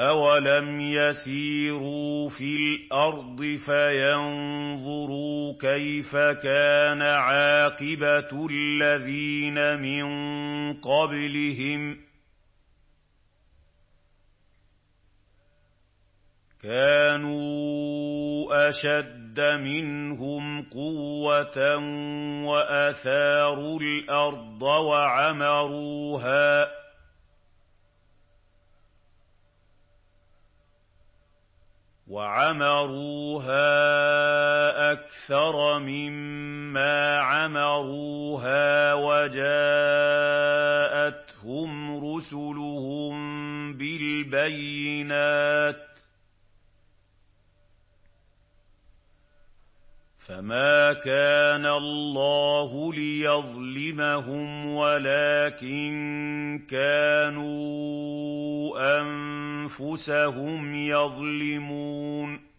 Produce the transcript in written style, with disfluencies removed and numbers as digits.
أَوَلَمْ يَسِيرُوا فِي الْأَرْضِ فَيَنظُرُوا كَيْفَ كَانَ عَاقِبَةُ الَّذِينَ مِن قَبْلِهِمْ ۚ كَانُوا أَشَدَّ مِنْهُمْ قُوَّةً وَأَثَارُوا الْأَرْضَ وَعَمَرُوهَا أَكْثَرَ مِمَّا عَمَرُوهَا وَجَاءَتْهُمْ رُسُلُهُم بِالْبَيِّنَاتِ ۖ فَمَا كَانَ اللَّهُ لِيَظْلِمَهُمْ وَلَٰكِن كَانُوا أَنفُسَهُمْ يَظْلِمُونَ